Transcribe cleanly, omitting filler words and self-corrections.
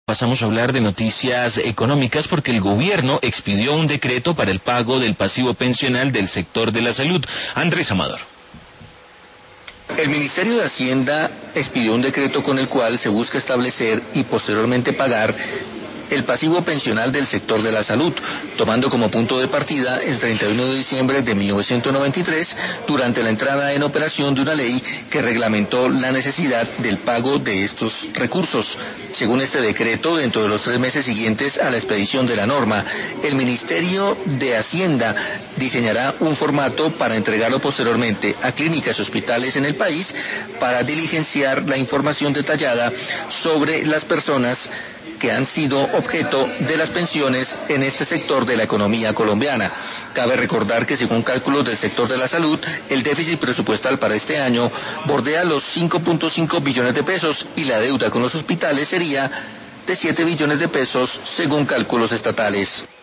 Pasamos a hablar de noticias económicas porque el gobierno expidió un decreto para el pago del pasivo pensional del sector de la salud. Andrés Amador. El Ministerio de Hacienda expidió un decreto con el cual se busca establecer y posteriormente pagar el pasivo pensional del sector de la salud, tomando como punto de partida el 31 de diciembre de 1993, durante la entrada en operación de una ley que reglamentó la necesidad del pago de estos recursos. Según este decreto, dentro de los 3 meses siguientes a la expedición de la norma, el Ministerio de Hacienda diseñará un formato para entregarlo posteriormente a clínicas y hospitales en el país para diligenciar la información detallada sobre las personas que han sido objeto de las pensiones en este sector de la economía colombiana. Cabe recordar que según cálculos del sector de la salud, el déficit presupuestal para este año bordea los 5.5 billones de pesos y la deuda con los hospitales sería de 7 billones de pesos según cálculos estatales.